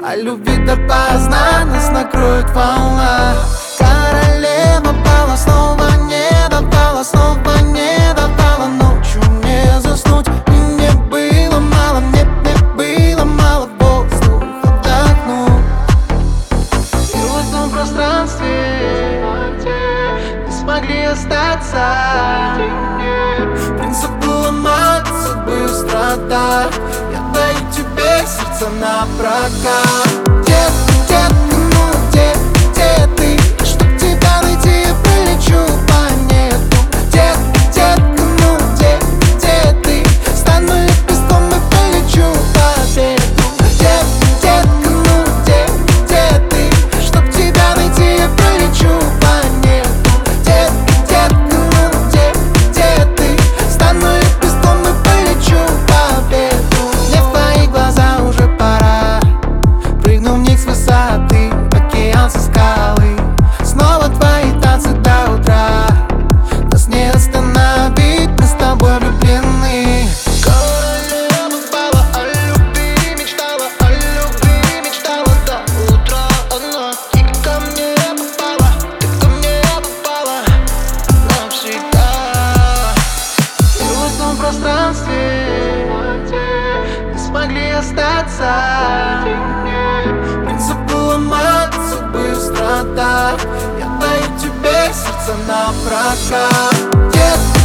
о любви допоздна нас накроет волна. Королева пала, снова не давала, снова не давала ночью не заснуть. И мне было мало, мне было мало воздуха вдохнуть. И в этом пространстве не смогли остаться. Принцип ломать судьбы страда. Я даю тебе сердце на прокат. Детка, ну где ты? Чтоб тебя найти, я полечу планету. Детка, ну где ты? Стану лепестком и полечу по ветру. Детка, ну где ты? Чтоб тебя найти, я полечу планету. Детка, ну где ты? Стану лепестком и полечу по ветру. Мне в твои глаза уже пора. Прыгну в них с высоты, океан со скалы. Снова твои танцы до утра. Нас не остановить, мы с тобой влюблены. Королева пала, о любви мечтала, о любви мечтала до утра. Она и ко мне попала, ты ко мне попала навсегда. И в этом пространстве не смогли остаться. Принцип ломать судьбы страда. Я даю тебе сердце на прокат.